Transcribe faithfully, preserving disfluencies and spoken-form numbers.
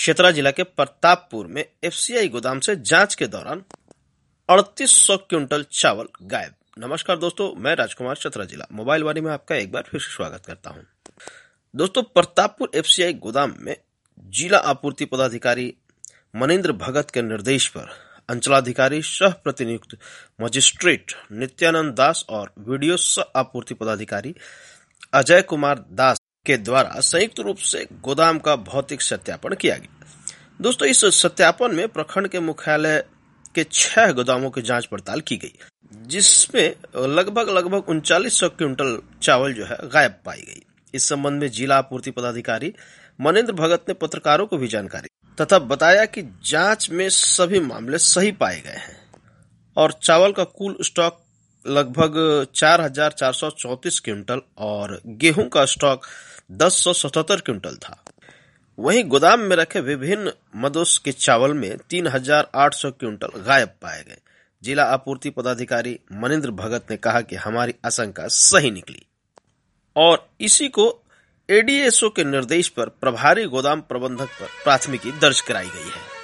चतरा जिला के प्रतापपुर में एफसीआई गोदाम से जांच के दौरान अड़तीस सौ क्विंटल चावल गायब। नमस्कार दोस्तों, मैं राजकुमार चतरा जिला मोबाइल वाणी में आपका एक बार फिर से स्वागत करता हूं। दोस्तों, प्रतापपुर एफसीआई गोदाम में जिला आपूर्ति पदाधिकारी मनिंद्र भगत के निर्देश पर अंचलाधिकारी सह प्रतिनियुक्त मजिस्ट्रेट नित्यानंद दास और वीडियो सह आपूर्ति पदाधिकारी अजय कुमार दास के द्वारा संयुक्त रूप से गोदाम का भौतिक सत्यापन किया गया। दोस्तों, इस सत्यापन में प्रखंड के मुख्यालय के छह गोदामों की जांच पड़ताल की गई, जिसमें लगभग लगभग उनचालीस सौ क्विंटल चावल जो है गायब पाई गई। इस संबंध में जिला आपूर्ति पदाधिकारी मनिंद्र भगत ने पत्रकारों को भी जानकारी तथा बताया कि जांच में सभी मामले सही पाए गए हैं और चावल का कुल स्टॉक लगभग चार हजार चार सौ चौंतीस क्विंटल और गेहूं का स्टॉक दस सौ सतहत्तर क्विंटल था। वहीं गोदाम में रखे विभिन्न मदों के चावल में तीन हजार आठ सौ क्विंटल गायब पाए गए। जिला आपूर्ति पदाधिकारी मनिंद्र भगत ने कहा कि हमारी आशंका सही निकली और इसी को एडीएसओ के निर्देश पर प्रभारी गोदाम प्रबंधक पर प्राथमिकी दर्ज कराई गई है।